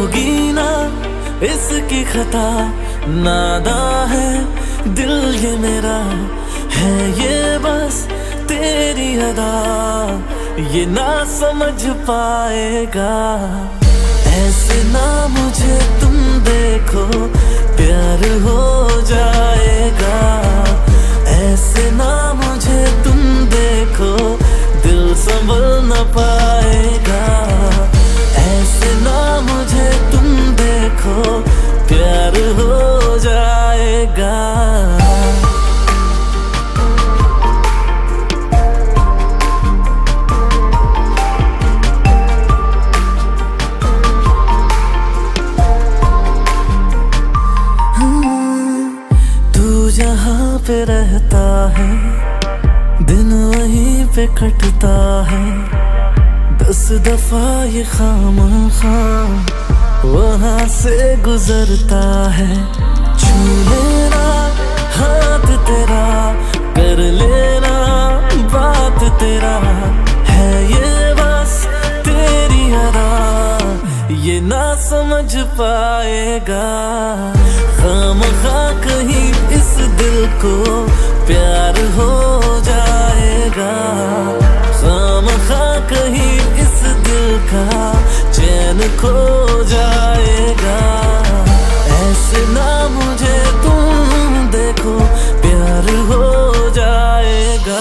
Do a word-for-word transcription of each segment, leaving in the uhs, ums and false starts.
होगी ना इसकी खता, नादा है दिल ये मेरा, है ये बस तेरी अदा, ये ना समझ पाएगा। ऐसे ना मुझे तुम देखो, प्यार हो जाएगा। ऐसे ना मुझे तुम देखो, दिल संभल न पाएगा। ऐसे ना मुझे तुम देखो, प्यार हो जाएगा। जहाँ पे रहता है दिन वहीं पे कटता है, दस दफा ये खामखां वहाँ से गुजरता है। छू लेना हाथ तेरा, कर लेना बात तेरा, है ये बस तेरी अदा, ये ना समझ पाएगा। खामखा कहीं इस दिल को प्यार हो जाएगा, खामखा कहीं इस दिल का चैन खो जाएगा। ऐसे ना मुझे तुम देखो, प्यार हो जाएगा।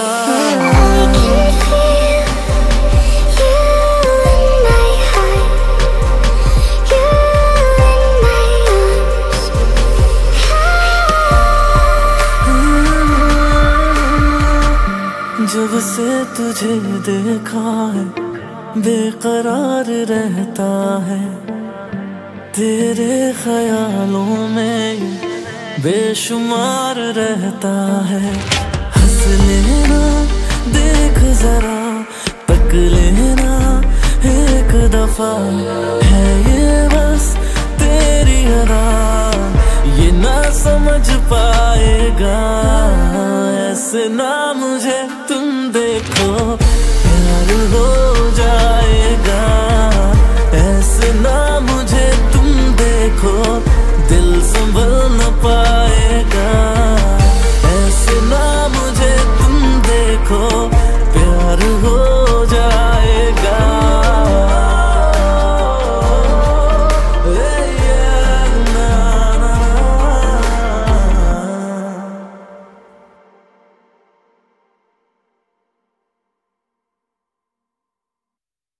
जब से तुझे देखा है बेकरार रहता है, तेरे ख्यालों में बेशुमार रहता है। हंस लेना देख जरा, तक लेना एक दफा, है ये